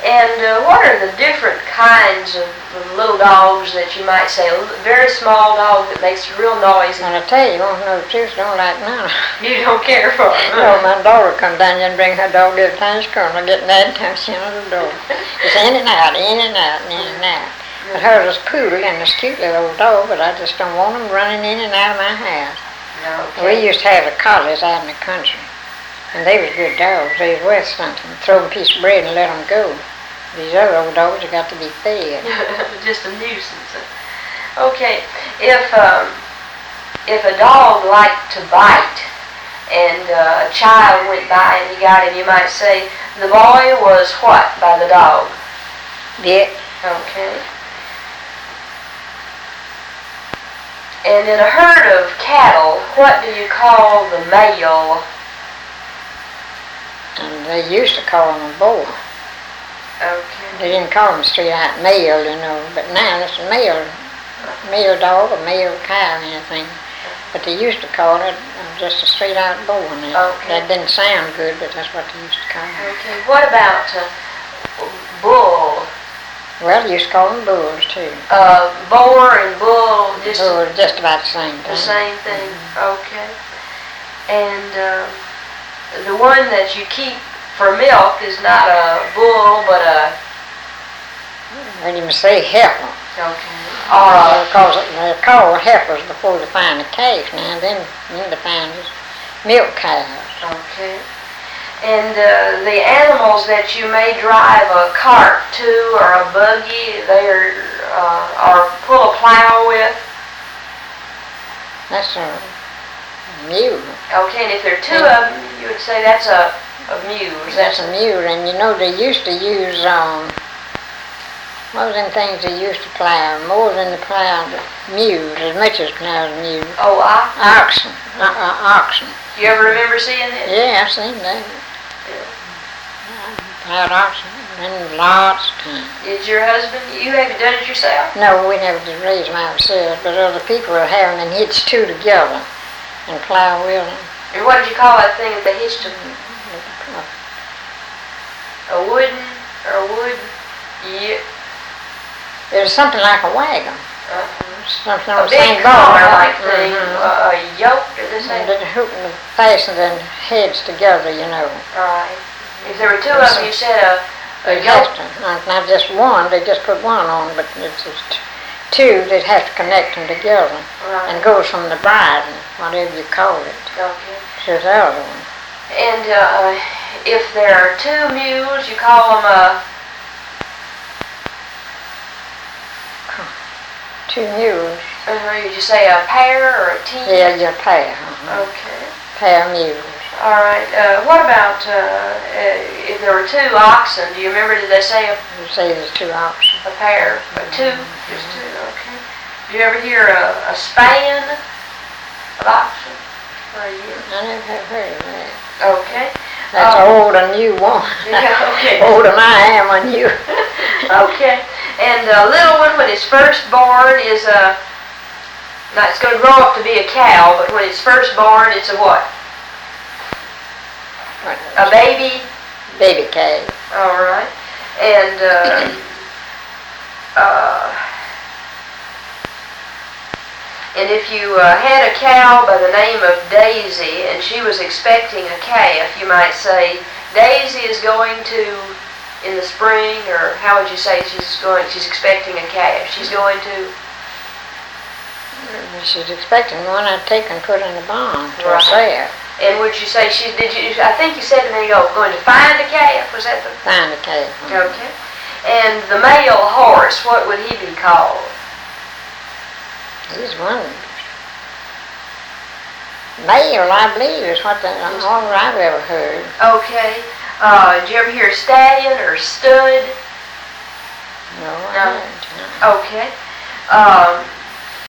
And what are the different kinds of little dogs that you might say? A very small dog that makes real noise. And I tell you, you won't know the truth, don't like none. You don't care for them. No, my daughter comes down here and bring her dog every time she comes. I get mad time she on the door. It's in and out, in and out, in and out. But hers is poodle and it's a cute little old dog, but I just don't want them running in and out of my house. Okay. We used to have the collies out in the country, and they was good dogs. They was worth something. Throw them a piece of bread and let them go. These other old dogs have got to be fed. Just a nuisance. Okay, if a dog liked to bite and a child went by and he got him, you might say the boy was what by the dog? Bit. Okay. And in a herd of cattle, what do you call the male? And they used to call him a boy. Okay. They didn't call him straight out male, you know, but now it's a male dog, a male cow, anything. But they used to call it just a straight out boy now. Okay. That didn't sound good, but that's what they used to call it. Okay. What about bull? Well, they used to call them bulls too. Boar and bull, just Just about the same thing. the same thing. Okay. And the one that you keep for milk is not a bull, but a When you say heifer. okay. Because they're called heifers before they find a calf now. Then they find is milk cows. Okay. And the animals that you may drive a cart to or a buggy, they are or pull a plow with. That's a mule. Okay, and if there are two of them, you would say that's a mule. That's a mule, and you know they used to use what was them things they used to plow? More than the plow, mules, as much as plows mules. Oh, Oxen. Oxen. Do you ever remember seeing this? Yeah, I've seen that. Plowed oxen, and lots of times. Did your husband? You haven't done it yourself? No, we never did raise them ourselves, but other people are having them hitched two together and plow with them. And what did you call that thing that they hitched to? A wooden or a wood? Yeah. It was something like a wagon. Something on A the same big bar. car-like thing, a yoke, or this And thing. they fastened their heads together, you know. Right. If there were two of them, you said a yoke. Not just one, they just put one on, but it's just two, they'd have to connect them together. Right. And goes from the bride, whatever you call it, Okay. to the other one. And if there are two mules, you call them Two mules. did you say a pair or a team? Yeah, your pair. Okay. Pair of mules. All right. What about if there were two oxen? Do you remember? Did they say You say there's two oxen. a pair? Two? Just two. Okay. Do you ever hear a span of oxen? I never have heard of that. Okay. That's old and new one. Yeah, okay. Older than I am on you. Okay. And a little one, when it's first born, is now it's going to grow up to be a cow, but when it's first born, it's a what? A baby? Baby calf. All right. And and if you had a cow by the name of Daisy and she was expecting a calf, you might say, Daisy is going to, in the spring, or how would you say she's expecting a calf? She's going to... She's expecting one I'd take and put in the barn to Right. sale. And would you say I think you said to me, going to find a calf, was that the... Find a calf. Okay. And the male horse, what would he be called? He's one. Male, I believe, is what all I've ever heard. Okay. Did you ever hear stallion or stud? No, No. I haven't. Okay.